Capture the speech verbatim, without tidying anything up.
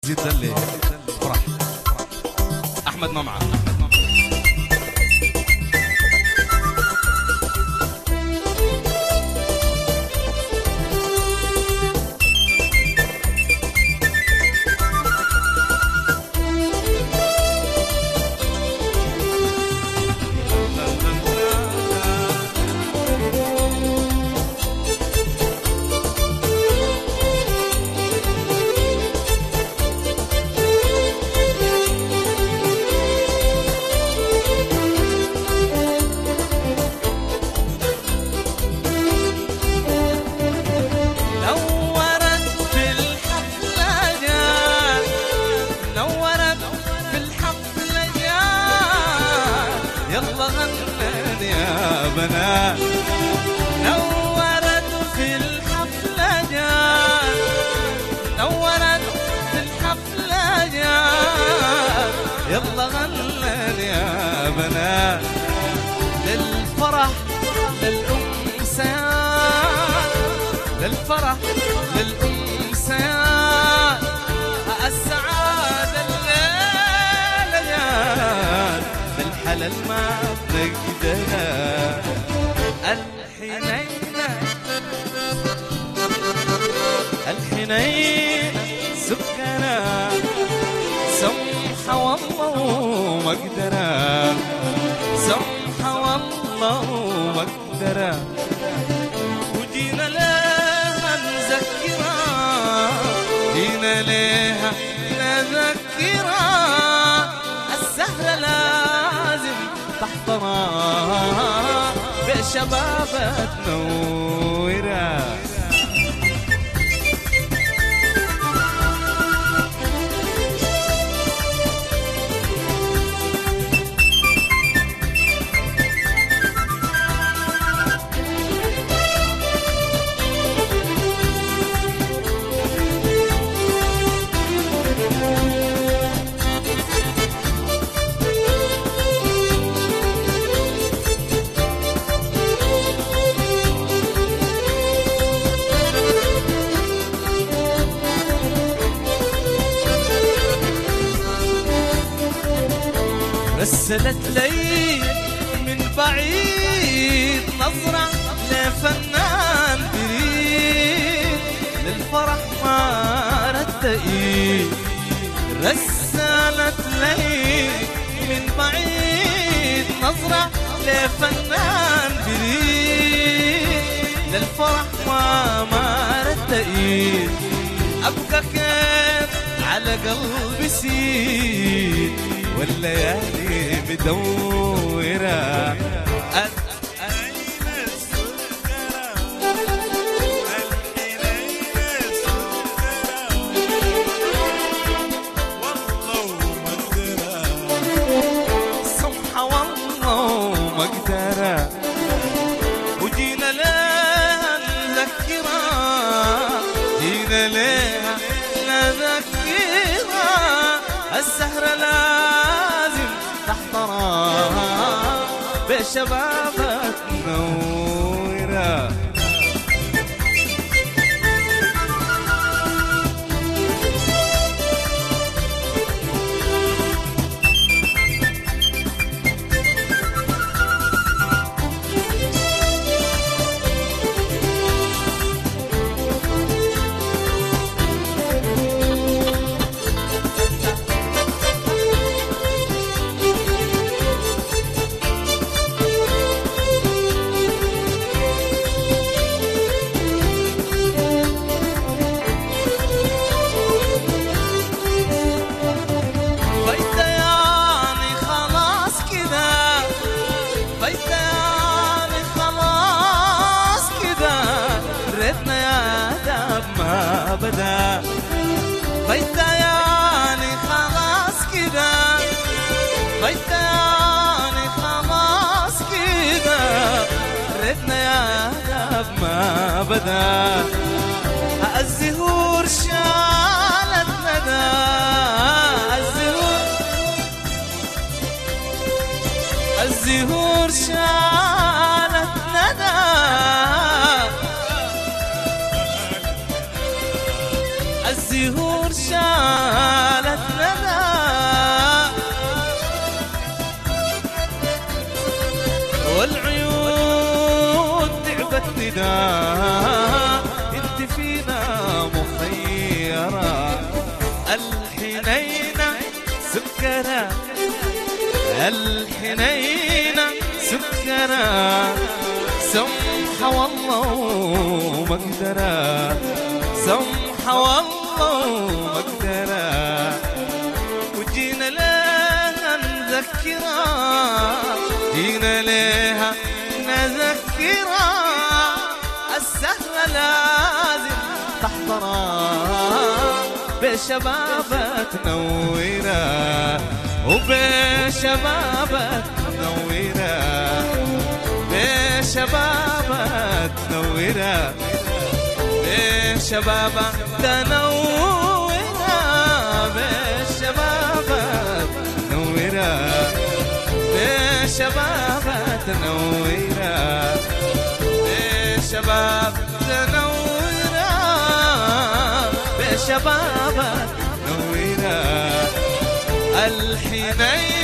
زيد دلي فرح احمد ممعه. يلا غنن يا بنات نورت في الحفلة جات نورت في الحفلة جات يلا غنن يا بنات للفرح للأمسيات للفرح للأمسيات السعادة الليلة جات الحلال ما بنقدرها الحنينة الحنين سكرة سمحة والله ومقدرة سمحة والله ومقدرة وجينا لها نذكرها جينا لها نذكرها السهرة لازم تحضرها بشبابها تنورها رسلت لي من بعيد نظرة لفنان بريد للفرح ما رد ايد رسلت لي من بعيد نظرة لفنان بريد للفرح ما ما رد ايد ابقى كيف على قلبي سيد والليالي مدورة الحنين السكرة الحنين السكرة والله ومقدرة سمحة والله ومقدرة وجينا لها نذكرها جينا لها نذكرها السهرة لازم تحضرها بشبابك نورة أبدا فايت يعني خلاص كده فايت يعني خلاص كده ريتنا يا داب ما بدا الزهور شالت ندى الزهور الزهور شالت ندى الزهور شالت مولدة انت فينا مخيرة الحنينة سكرة الحنينة سكرة سمحة والله ومقدرة سمحة والله ومقدرة وجينا لها نذكرها جينا لها نذكرها السهرة لازم تحضرها بشبابك تنورها وبشبابك تنورها بشبابك تنورها بشبابك تنورها بشبابك تنورها بشبابك تنورها بشباب تنورها بشبابك تنورها الحنين